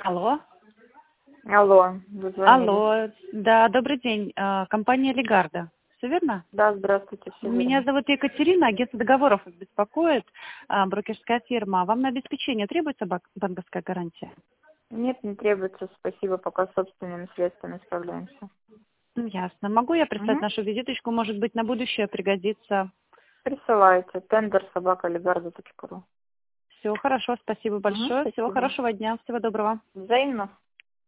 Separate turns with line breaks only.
Алло.
Алло, вы звонили?
Алло. Да, добрый день. Компания Легарда. Все верно?
Да, здравствуйте, все
Меня
верно.
зовут Екатерина, агентство договоров вас беспокоит, брокерская фирма. Вам на обеспечение требуется банковская гарантия?
Нет, не требуется, спасибо, пока собственными средствами справляемся.
Ясно. Могу я прислать
Угу.
нашу визиточку, может быть, на будущее пригодится?
Присылайте. Tender@legarda.ru.
Все хорошо, спасибо
Угу,
большое. Всего
спасибо.
хорошего дня, всего доброго.
Взаимно.